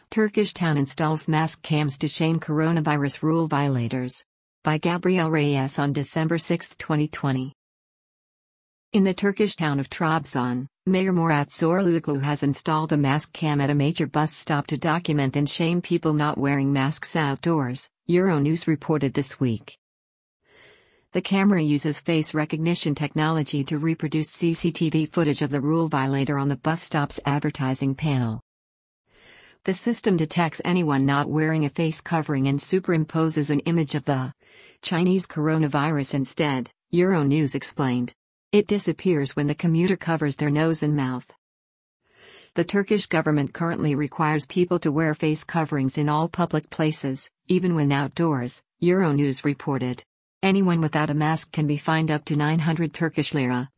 Turkish town installs mask cams to shame coronavirus rule violators. By Gabriel Reyes on December 6, 2020. In the Turkish town of Trabzon, Mayor Murat Zorluglu has installed a mask cam at a major bus stop to document and shame people not wearing masks outdoors, Euronews reported this week. The camera uses face recognition technology to reproduce CCTV footage of the rule violator on the bus stop's advertising panel. The system detects anyone not wearing a face covering and superimposes an image of the Chinese coronavirus instead, Euronews explained. It disappears when the commuter covers their nose and mouth. The Turkish government currently requires people to wear face coverings in all public places, even when outdoors, Euronews reported. Anyone without a mask can be fined up to 900 Turkish lira,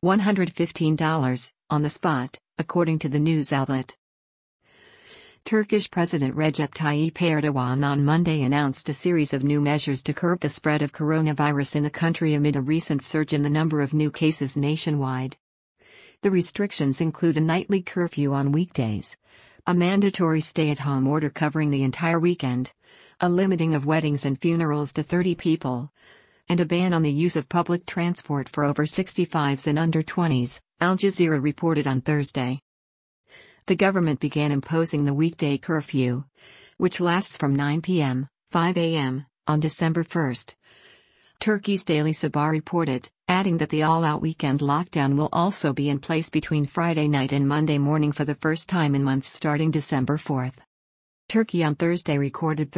$115, on the spot, according to the news outlet. Turkish President Recep Tayyip Erdogan on Monday announced a series of new measures to curb the spread of coronavirus in the country amid a recent surge in the number of new cases nationwide. The restrictions include a nightly curfew on weekdays, a mandatory stay-at-home order covering the entire weekend, a limiting of weddings and funerals to 30 people, and a ban on the use of public transport for over 65s and under 20s, Al Jazeera reported on Thursday. The government began imposing the weekday curfew, which lasts from 9 p.m., 5 a.m., on December 1. Turkey's Daily Sabah reported, adding that the all-out weekend lockdown will also be in place between Friday night and Monday morning for the first time in months starting December 4. Turkey on Thursday recorded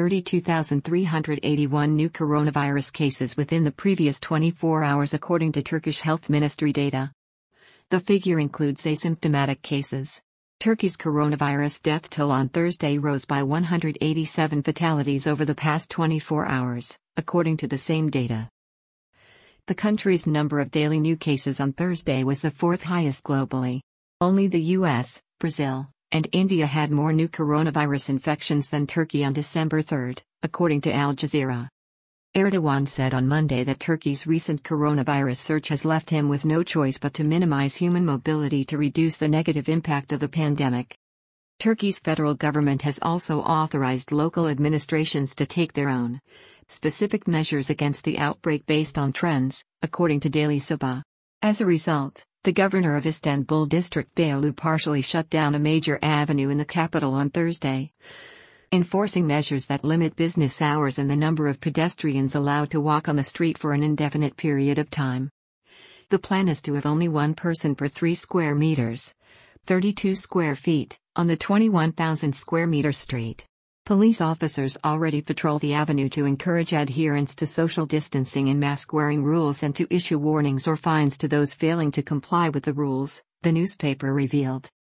32,381 new coronavirus cases within the previous 24 hours according to Turkish Health Ministry data. The figure includes asymptomatic cases. Turkey's coronavirus death toll on Thursday rose by 187 fatalities over the past 24 hours, according to the same data. The country's number of daily new cases on Thursday was the fourth highest globally. Only the US, Brazil, and India had more new coronavirus infections than Turkey on December 3, according to Al Jazeera. Erdogan said on Monday that Turkey's recent coronavirus surge has left him with no choice but to minimize human mobility to reduce the negative impact of the pandemic. Turkey's federal government has also authorized local administrations to take their own specific measures against the outbreak based on trends, according to Daily Sabah. As a result, the governor of Istanbul District Beyoğlu partially shut down a major avenue in the capital on Thursday, enforcing measures that limit business hours and the number of pedestrians allowed to walk on the street for an indefinite period of time. The plan is to have only one person per 3 square meters, 32 square feet, on the 21,000 square meter street. Police officers already patrol the avenue to encourage adherence to social distancing and mask-wearing rules and to issue warnings or fines to those failing to comply with the rules, the newspaper revealed.